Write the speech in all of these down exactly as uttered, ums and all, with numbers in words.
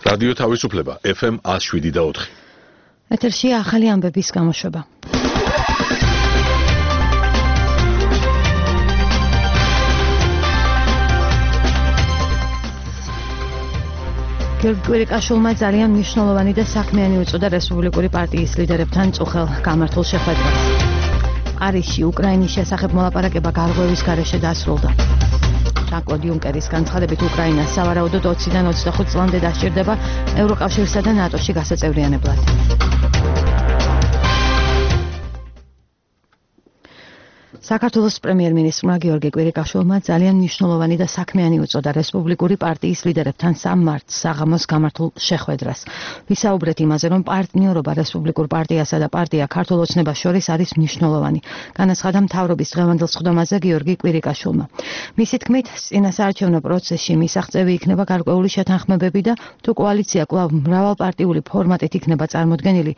რადიო თავისუფლება ეფ ემ one oh seven და four. ეთერშია ახალი ამბების გამოშვება. გიორგი კვირიკაშვილმა ძალიან მნიშვნელოვანი და საქმიანი უწოდა რესპუბლიკური პარტიის ლიდერებთან წუხელ გამართულ შეხვედრას. პარიზში უკრაინის შესახებ მოლაპარაკება გარღვევის გარეშე დასრულდა. ჟან-კლოდ იუნკერის განცხადებით უკრაინას სავარაუდოდ ოციდან ოცდახუთ წლამდე დასჭირდება ევროკავშირსა და ნატოში გასაწევრიანებლად. საქართველოს პრემიერ-მინისტრმა გიორგი კვირიკაშვილმა ძალიან მნიშვნელოვანი და საქმიანი უწოდა რესპუბლიკური პარტიის ლიდერებთან სამ მარტს საღამოს გამართულ შეხვედრას. ვისაუბრეთ იმაზე, რომ პარტნიორობა რესპუბლიკურ პარტიასა და პარტია ქართულ ოცნებას შორის არის მნიშვნელოვანი. განაცხადა მთავრობის დღევანდელ სხდომაზე გიორგი კვირიკაშვილმა. მისი თქმით, წინასაარჩევნო პროცესში მისაღწევი იქნება გარკვეული შეთანხმებები და თუ კოალიცია კვლავ მრავალპარტიული ფორმატით იქნება წარმოდგენილი,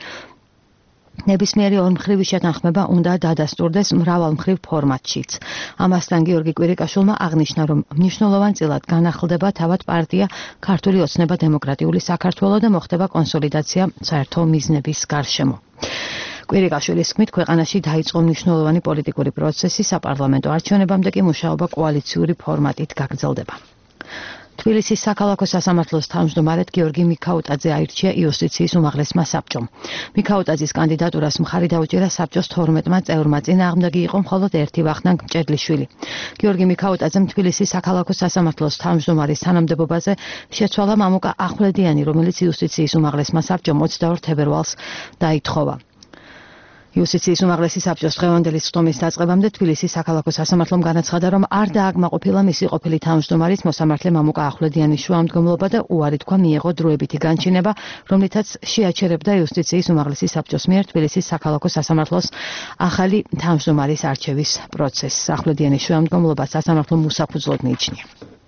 ნებისმიერი ორმხრივი შეთანხმება უნდა დადასტურდეს მრავალმხრივ ფორმატშიც. ამასთან გიორგი კვირიკაშვილმა აღნიშნა, რომ მნიშვნელოვანწილად განახლდება თავად პარტია ქართული ოცნება დემოკრატიული საქართველო და მოხდება კონსოლიდაცია საერთო მიზნების გარშემო. კვირიკაშვილის თქმით, ქვეყანაში დაიწყო მნიშვნელოვანი პოლიტიკური პროცესი, საპარლამენტო არჩევნებამდე კი მუშაობა კოალიციური ფორმატით გაგრძელდება. თბილისის საქალაქო სასამართლოს თავმჯდომარედ გიორგი მიქაუტაძე აირჩია იუსტიციის უმაღლესმა საბჭომ. მიქაუტაძის კანდიდატურას მხარი დაუჭირა საბჭოს თორმეტმა წევრმა, წინააღმდეგი იყო მხოლოდ ერთი ვახტანგ მჭედლიშვილი. გიორგი მიქაუტაძემ თბილისის საქალაქო სასამართლოს თავმჯდომარის თანამდებობაზე შეცვალა მამუკა ახვლედიანი, რომელიც იუსტიციის უმაღლესმა საბჭომ ოცდაორ თებერვალს დაითხოვა. იუსტიციის უმაღლესი საბჭოს დღევანდელი სხდომის დაწყებამდე თბილისის საქალაქო სასამართლომ განაცხადა, რომ არ დააგმაყოფილა მისი ყოფილი თავმჯდომარის მოსამართლე მამუკა ახვლედიანის შუამდგომლობა და უარი თქვა მიეღო დროებითი განჩინება, რომლითაც შეაჩერებდა იუსტიციის უმაღლესი საბჭოს მიერ თბილისის საქალაქო სასამართლოს ახალი თავმჯდომარის არჩევის პროცესს. ახვლედიანის შუამდგომლობა სასამართლომ უსაფუძვლოდ მიიჩნია.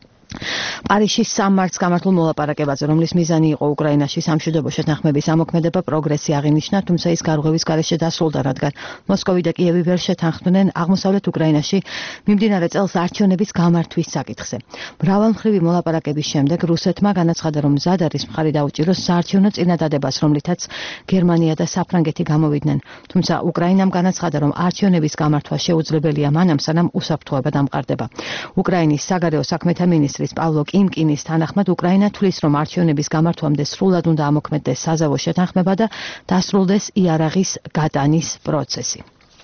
პარიზში სამ მარტს გამართულ მოლაპარაკებაზე, რომლის მიზანი იყო უკრაინაში სამშვიდობო შეთანხმების ამოქმედება, პროგრესი აღინიშნა, თუმცა ის გარღვევის გარეშე დასრულდა, რადგან მოსკოვი და კიევი ვერ შეთანხმდნენ აღმოსავლეთ უკრაინაში მიმდინარე წელს არჩევნების გამართვის საკითხზე. მრავალმხრივი მოლაპარაკების შემდეგ რუსეთმა განაცხადა, რომ მზად არის მხარი დაუჭიროს საარჩევნო წინადადებას, რომლითაც გერმანია და საფრანგეთი გამოვიდნენ. თუმცა უკრაინამ განაცხადა, რომ არჩევნების გამართვა შეუძლებელია მანამ, სანამ უსაფრთხოება დამყარდება. უკრაინის საგარეო საქმეთა მინისტრი პავლო კიმკინის თანახმად უკრაინა თვლის, რომ არჩევნების გამართვამდე სრულად უნდა ამოქმედდეს საზავო შეთანხმება და დასრულდეს იარაღის გატანის პროცესი.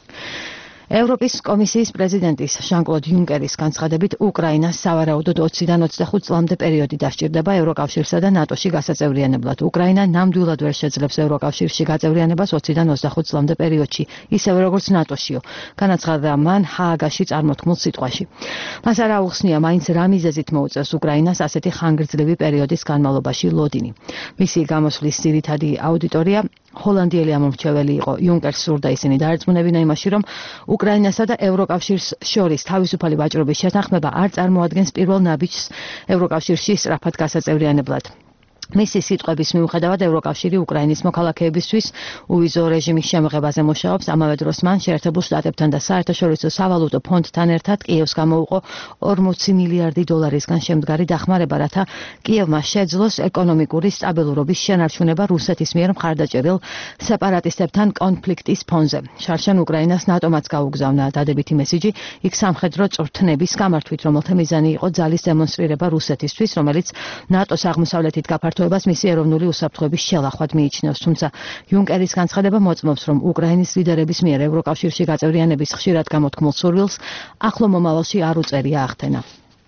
ევროპის კომისიის პრეზიდენტის ჟან-კლოდ იუნკერის განცხადებით, უკრაინას სავარაუდოდ ოციდან ოცდახუთ წლამდე პერიოდი დასჭირდება ევროკავშირსა და ნატოში გასაწევრიანებლად. უკრაინა ნამდვილად ვერ შეძლებს ევროკავშირში გაწევრიანებას ოციდან ოცდახუთ წლამდე პერიოდში, ისევე როგორც ნატოშიო. განაცხადა მან ჰააგაში წარმოთქმულ სიტყვაში. მას არ აუხსნია, მაინც რა მიზეზით მოუწევს უკრაინას ასეთი ხანგრძლივი პერიოდის განმავლობაში ლოდინი. მისი გამოსვლის ძირითადი აუდიტორია ჰოლანდიელი ამომრჩეველი იყო. იუნკერს სურდა ისინი დაერწმუნებინა იმაში, რომ უკრაინასა და ევროკავშირს შორის თავისუფალი ვაჭრობის შეთანხმება არ წარმოადგენს პირველ ნაბიჯს ევროკავშირში სწრაფად გასაწევრიანებლად. მისი სიტყვების მიუხედავად ევროკავშირი უკრაინის მოქალაქეებისთვის უვიზო რეჟიმის შემოღებაზე მუშაობს. ამავე დროს მან შეერთებულ შტატებთან და საერთაშორისო სავალუტო ფონდთან ერთად კიევს გამოუყო ორმოცი მილიარდი დოლარისგან შემდგარი დახმარება, რათა კიევმა შეძლოს ეკონომიკური სტაბილურობის შენარჩუნება რუსეთის მიერ მხარდაჭერილ სეპარატისტებთან კონფლიქტის ფონზე. შარშან უკრაინას ნატომაც გაუგზავნა დადებითი მესიჯი იქ სამხედრო წვრთნების გამართვით, რომელთა მიზანი იყო ძალის დემონსტრირება რუსეთისთვის, რომელიც ნატოს აღმოსავლეთით გაფართოებას მისი ეროვნული უსაფრთხოების შელახვად მიიჩნევს. თუმცა იუნკერის განცხადება მოწმობს, რომ უკრაინის ლიდერების მიერ ევროკავშირში გაწევრიანების ხშირად გამოთქმულ სურვილს ახლო მომავალში არ უწევია ახდენა.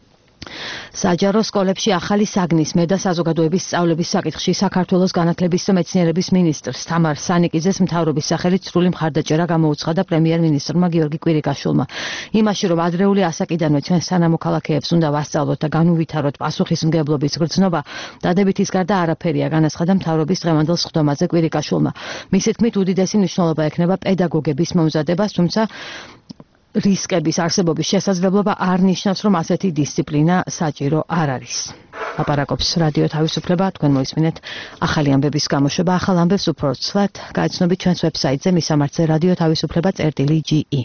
საჯარო სკოლებში ახალი საგნისმე და საზოგადოების სწავლების საკითხში საქართველოს განათლების და მეცნიერების მინისტრს თამარ სანიკიძეს მთავრობის სახელით სრული მხარდაჭერა გამოუცხადა პრემიერ-მინისტრმა გიორგი კვირიკაშვილმა. იმაში, რომ ადრეული ასაკიდანვე ჩვენ სანამოქალაქეებს უნდა ვასწავლოთ და განუვითაროთ პასუხისმგებლობის გრძნობა, დადებითის გარდა არაფერია, განაცხადა მთავრობის დღევანდელ სხდომაზე კვირიკაშვილმა. მისი თქმით, უდიდესი მნიშვნელობა ექნება პედაგოგების მომზადებას, თუმცა რისკების არსებობის შესაძლებლობა არ ნიშნავს, რომ ასეთი დისციპლინა საჭირო არ არის. ლაპარაკობს რადიო თავისუფლება, თქვენ მოისმინეთ ახალი ამბების გამოშვება. ახალ ამბებს უფრო ცვლად გაიცნობთ ჩვენს ვებსაიტზე მისამართზე რადიო თავისუფლება წერტილი ჯი ი.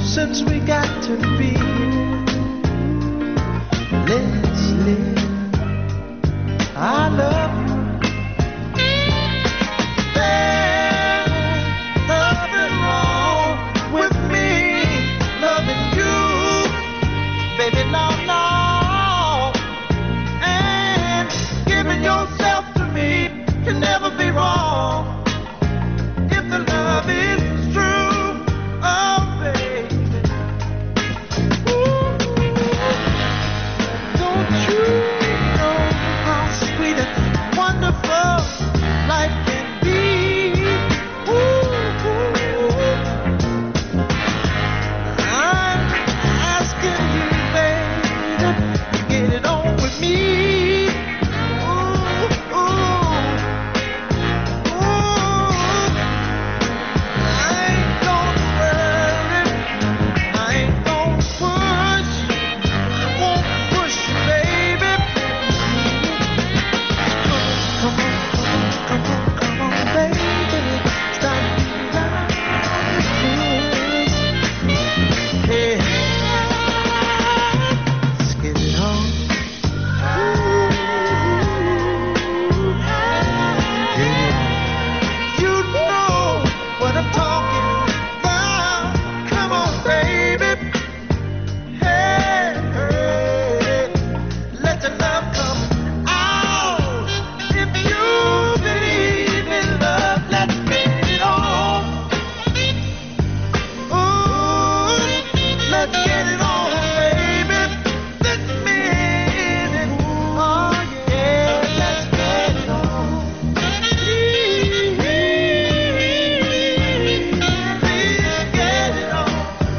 since we got to be. Let's live. I love you. There's nothing wrong with me loving you, baby. No, no. And giving yourself to me can never be wrong if the love is true. Oh, baby. Ooh. Don't you know how sweet and wonderful life can be? Ooh, I'm asking you, baby, to get it on with me. Ooh, ooh, ooh. I ain't gonna worry, I ain't gonna push, I won't push you, baby. Come on, come on, come on, come on, baby. Stop lying. Hey, let's get it on. Get it on. You know what I'm talking about. Come on, baby. Hey, hey, let your love come out. If you believe in love, let's get it on. Ooh, let's get it on, baby. This minute. Oh, yeah, let's get it on. Please, please get it on.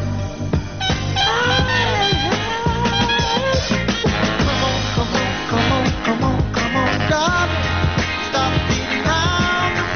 Come on, come on, come on, come on, come on, darling. Stop beating around the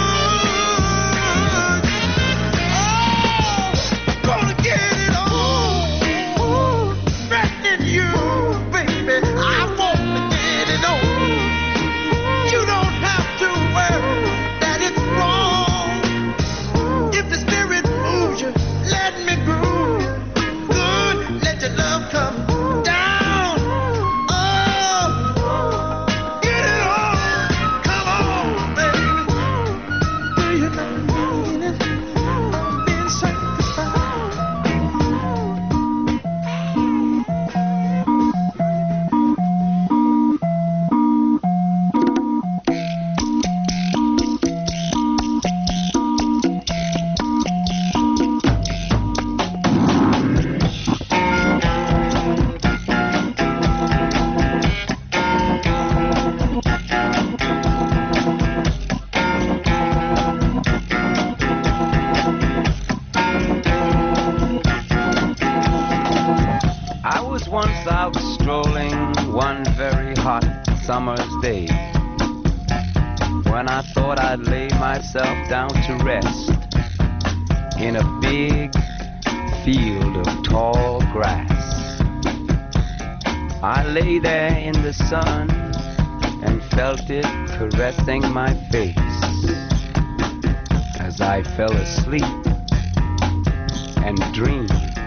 bush. Oh, gonna get it on. Threatening you, baby. I want to get it on. You don't have to worry that it's wrong. If the spirit moves you, let me groove you. Good, let your love come down. Oh, get it on. Come on, baby. Do you know it? I'm being sanctified. I was once out strolling one very hot summer's day, when I thought I'd lay myself down to rest in a big field of tall grass. I lay there in the sun and felt it caressing my face as I fell asleep and dreamed.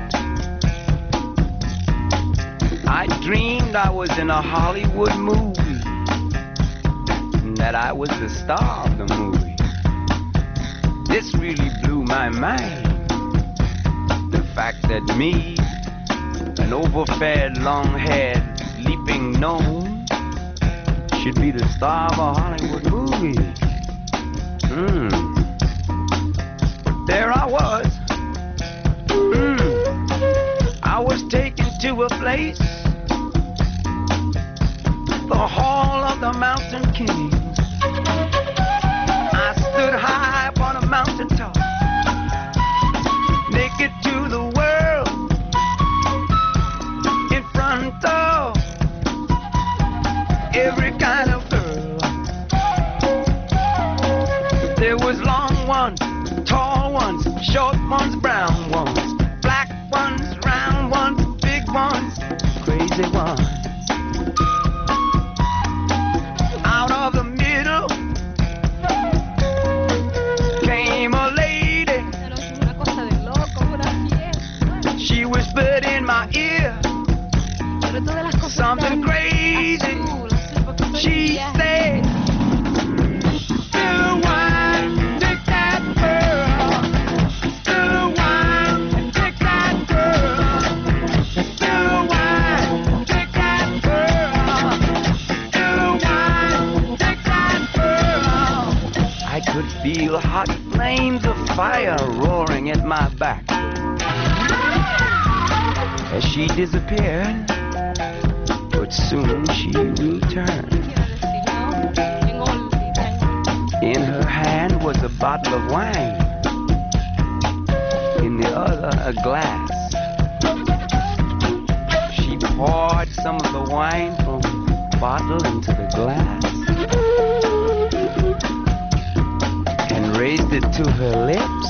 I dreamed I was in a Hollywood movie, and that I was the star of the movie. This really blew my mind. The fact that me, an overfed, long-haired, leaping gnome, should be the star of a Hollywood movie. Hmm. But there I was. Hmm. I was taken to a place, the Hall of the Mountain King. I stood high upon a mountaintop, naked to the world, in front of every kind of girl. There was long ones, tall ones, short ones, brown ones, black ones, round ones, big ones, crazy ones. Out of the middle came a lady whispered in my ear something crazy. She said, "Still wine, take that girl. Still wine, take that girl. Still wine, take that girl. Still wine, take that girl." I could feel hot flames of fire roaring at my back. As she disappeared, but soon she returned. In her hand was a bottle of wine, in the other a glass. She poured some of the wine from the bottle into the glass and raised it to her lips.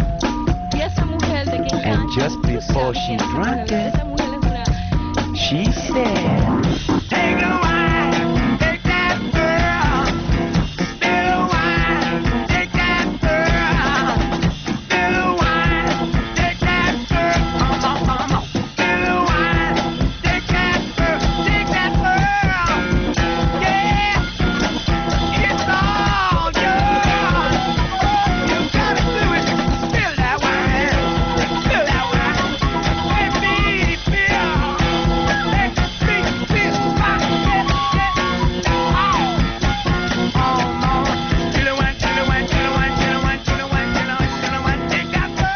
And just before she drank it, she said, "Take the wine, take that girl. Still wine, take that girl. Still wine, take that girl. Come on, come on. Still wine, take that girl, take that girl. Yeah, it's all yours. You gotta do it. Spill that wine, spill that wine. Let me feel. Let me feel my head. Oh, oh, oh. You know what, you know what, you know what, you know what, you know what, you know what, you know what, take that girl.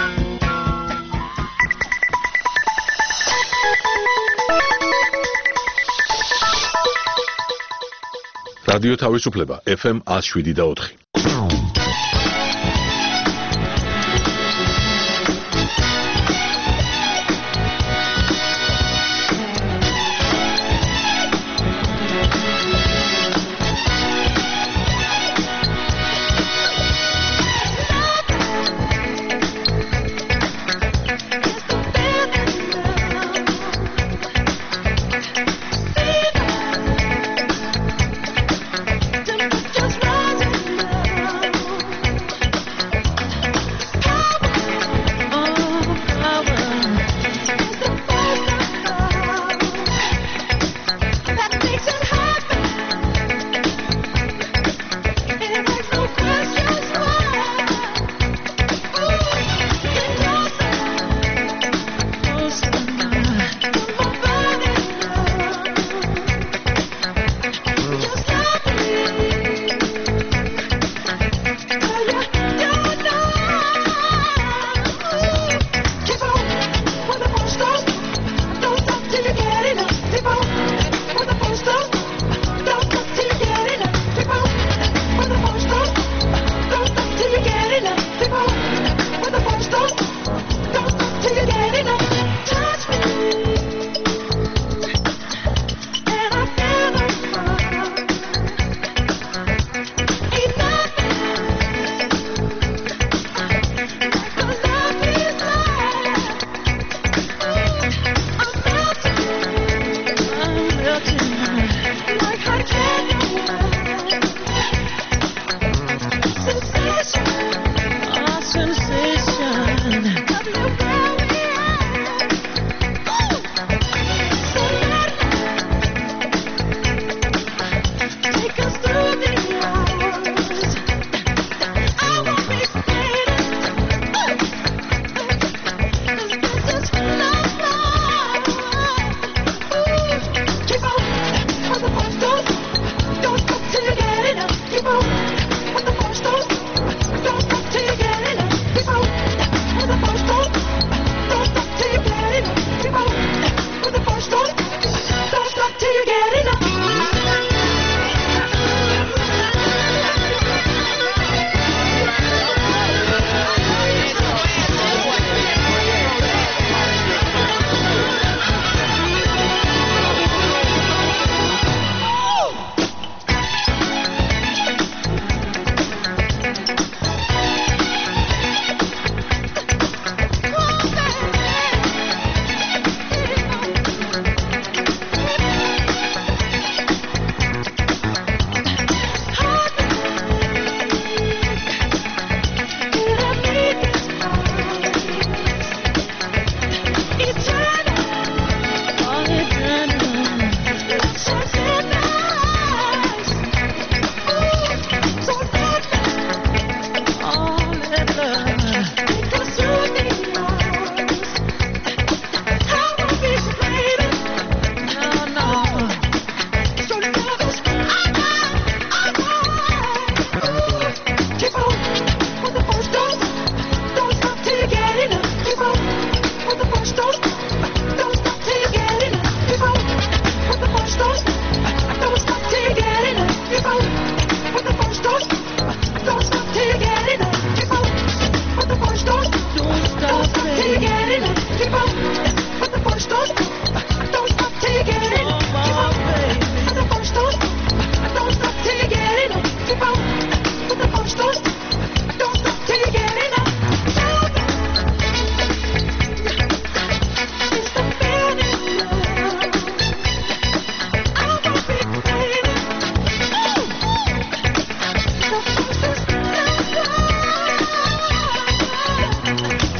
რადიო თავისუფლება ეფ ემ one oh seven და four. Just rising.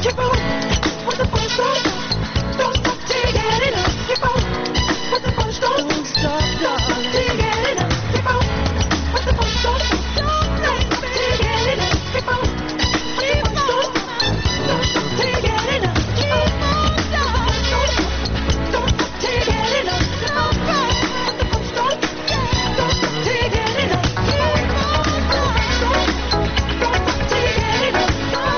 Keep on with the fun stuff. Don't stop till you get enough. Keep on with the fun stuff. Don't stop, don't stop till you get enough. Keep on with the fun stuff. Don't stop till you get enough. Keep on with the fun stuff. Don't stop till you get enough. Keep on with the fun stuff. Don't stop till you get enough. Keep on with the fun stuff. Don't stop till you get enough. Keep on with the fun stuff. Don't stop till you get enough.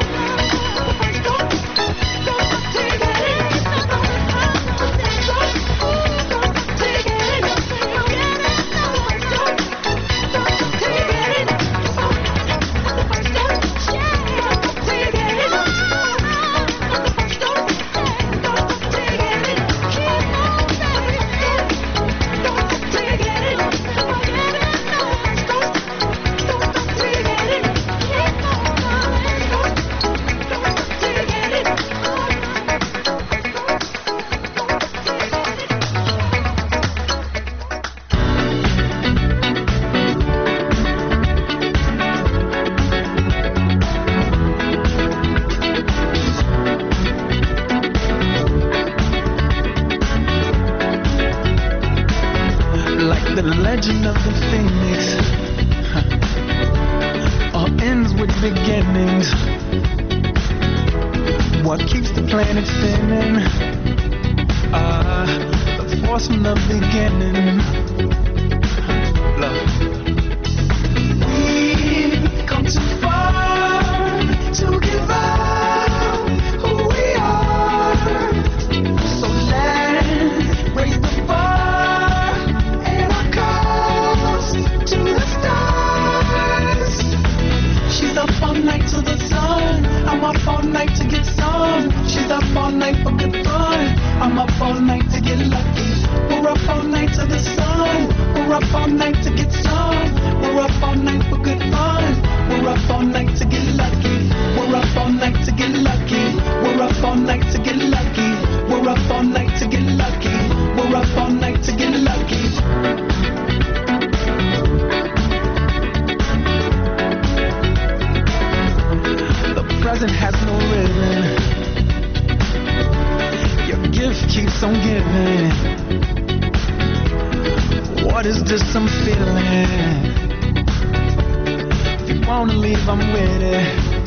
The legend of the phoenix huh. All ends with beginnings. What keeps the planet spinning? Ah, the force from the beginning. Love. We've come too far to give up who we are. So let's raise the bar and our cause to the stars. She's up all night to the sun. I'm up all night to get some. She's up all night for good fun. I'm up all night to get lucky. We're up all night to the sun. We're up all night to get some. We're up all night for good fun. We're up all night to get lucky. We're up all night to get lucky. We're up all night to get lucky. We're up all night to get lucky. We're up all night to get lucky. The present has no ribbon. Your gift keeps on giving. What is this I'm feeling? If you wanna leave, I'm with it.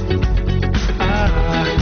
Ah.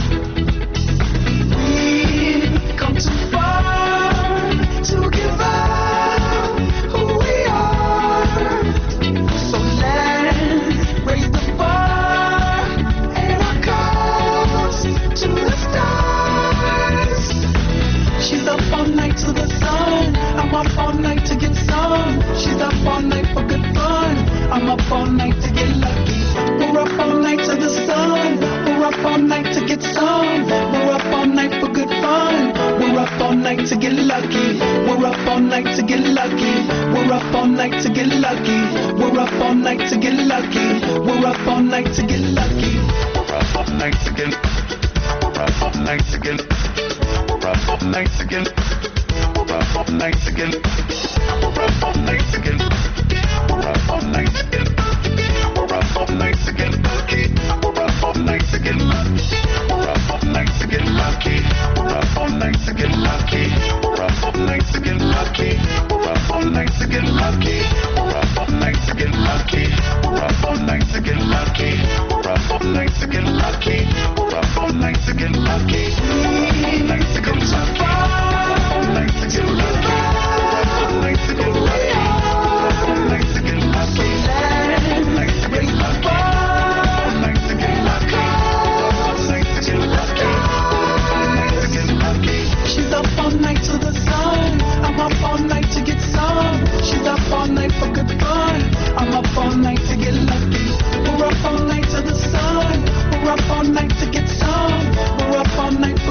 We've come too far to give up who we are. So let's raise the bar and our cause to the stars. She's up all night to the sun. I'm up all night to get some. She's up all night for good fun. I'm up all night to get lucky. We're up all night to the sun. We're up all night to get some. We're up all night for good fun. We're up all night to get lucky. We're up all night to get lucky. We're up all night to get lucky. We're up all night to get lucky. We're up all night to get lucky. We're up all night to get. We're up all night to get. We're up all night to get. We're up all night to get. We're up all night to get. We're up all night to get. We're up all night to get lucky. We're up all night to get lucky. We're up all night to get lucky. We're up all night to get lucky. We're up all night to get lucky. We're up all night to get lucky. We're up all night to get lucky. We're up all night to get lucky. We're up all night to get lucky. We're up all night to get lucky. All night to get lucky. All night to get lucky. All night to get lucky. All night to get lucky. All night to get lucky. All night to get lucky. All night to get lucky. All night to get lucky. She's up all night to the sun. I'm up all night to get some. She's up all night for good fun. I'm up all night to get lucky. We're up all night to the sun. We're up all night to get some. We're up all night for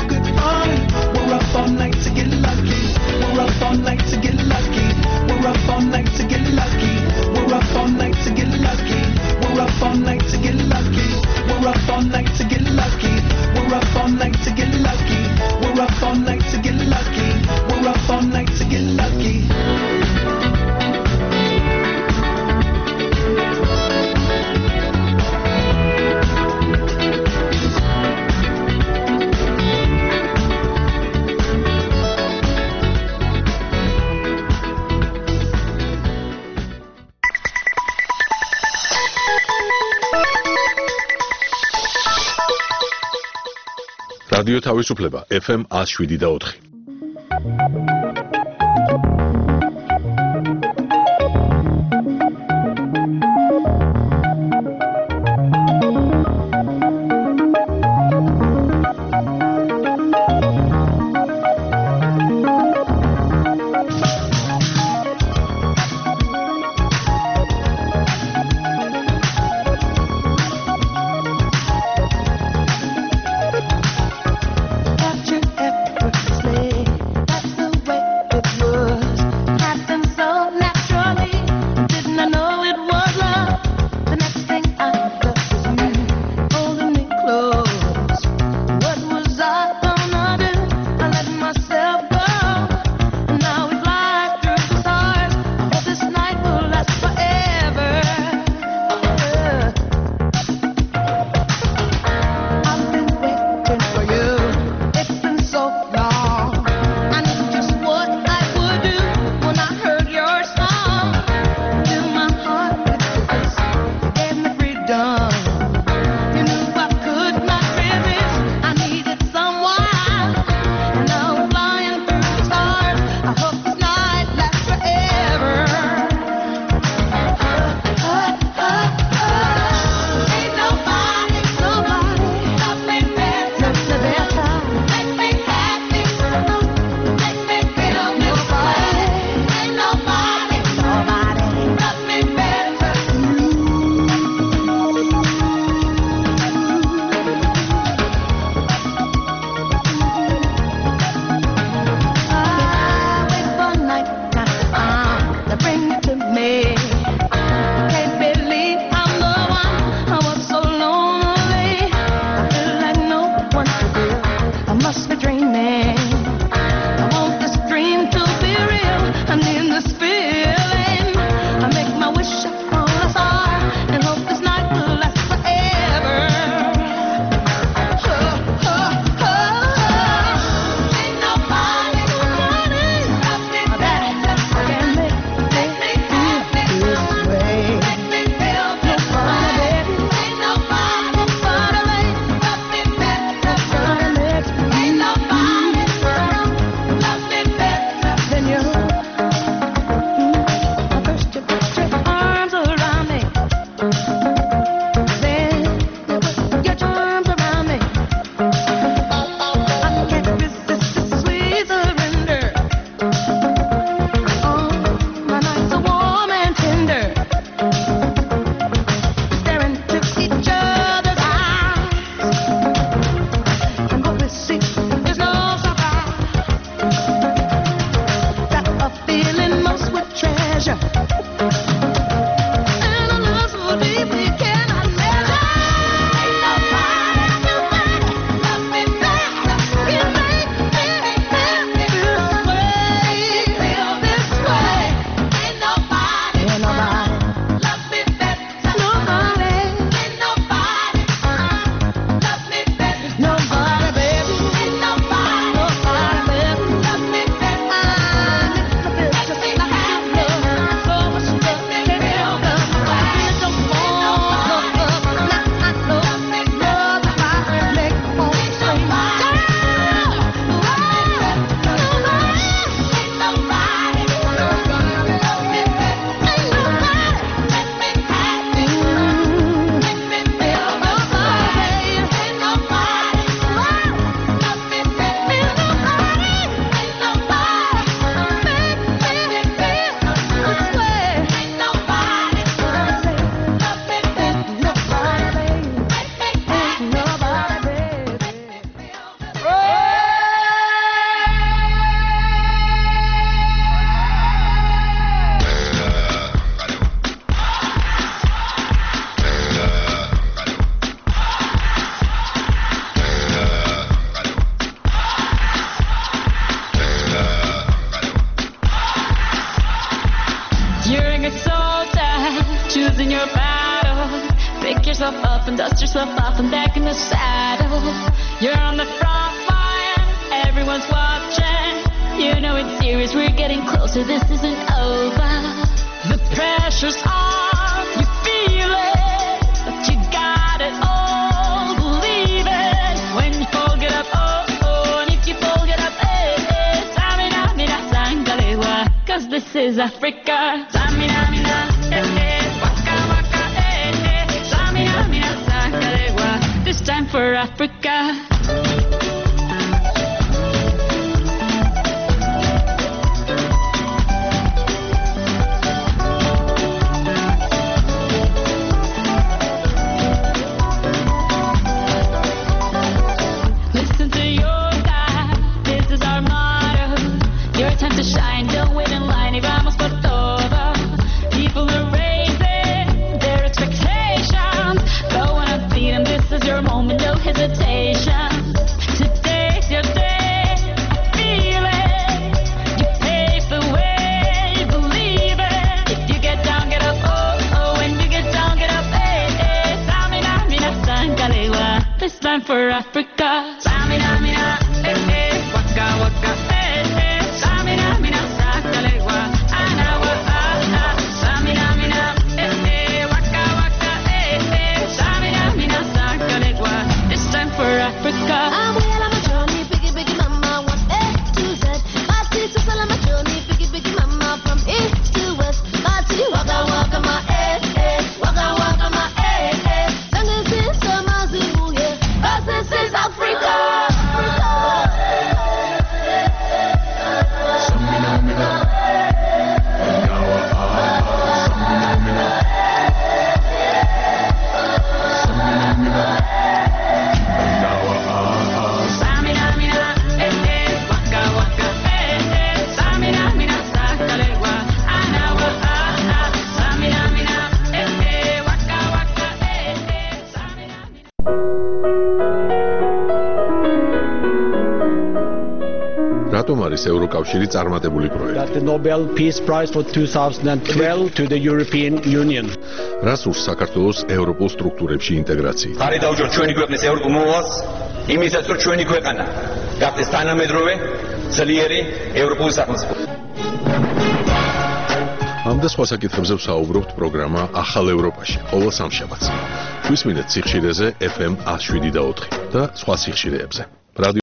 რადიო თავისუფლება ეფ ემ one oh seven და four. choosing your battle. Pick yourself up and dust yourself off and back in the saddle. You're on the front line, everyone's watching. You know it's serious, we're getting closer, this isn't over. The pressure's on, you feel it, but you got it all, believe it. When you fall, get up, oh. is Africa. Samina, mina, eh, eh, waka, waka, eh, eh. Samina, mina, sakarewa. This time for Africa. Listen to your God, this is our motto. Your time to shine, don't wait in line. Y vamos por todo. People are raising their expectations. Go on and feed them, this is your moment, no hesitation. Today's your day, feel it. You pave the way, believe it. If you get down, get up, oh, oh. When you get down, get up, eh, eh. Samina, mina, sangalewa. This time for Africa. Samina, mina, eh, eh. Waka, waka, eh, eh. Samina, mina, sangalewa. Anawa, ah, ah. Samina, mina, eh, eh. Waka, waka, eh, eh. Samina, mina, sangalewa. This time for Africa. I'm well on my journey, biggie, biggie, mama, one A to Z. My sister's all on my journey, biggie, biggie, mama, from east to west. My city, waka, waka, my eh, eh, waka, waka, my eh, eh. Singing since the Mazulu, yeah, 'cause this is Africa. Samina, mina, eh, eh. Waka, waka, eh, eh. Samina, mina, sangalewa. Anawa, ah, ah. Samina, mina, eh, eh. Waka, waka, eh, eh. Samina, mina. რატომ არის ევროკავშირი წარმატებული პროექტი? That the Nobel Peace Prize for two thousand twelve to the European Union. რას ურს საქართველოს ევროპულ სტრუქტურებში ინტეგრაციით? ხარი დაუჭერთ ჩვენი ქვეყნის ევროპულ მოვალს, იმისაც რომ ჩვენი ქვეყანა გახდეს თანამედროვე, ძლიერი ევროპული სახელმწიფო. ამ და სხვა საკითხებზე ვსაუბრობთ პროგრამა ახალ ევროპაში, ყოველ სამშაბათს. გვისმინეთ სიხშირეზე ეფ ემ one oh seven და ოთხი და სხვა სიხშირეებზე.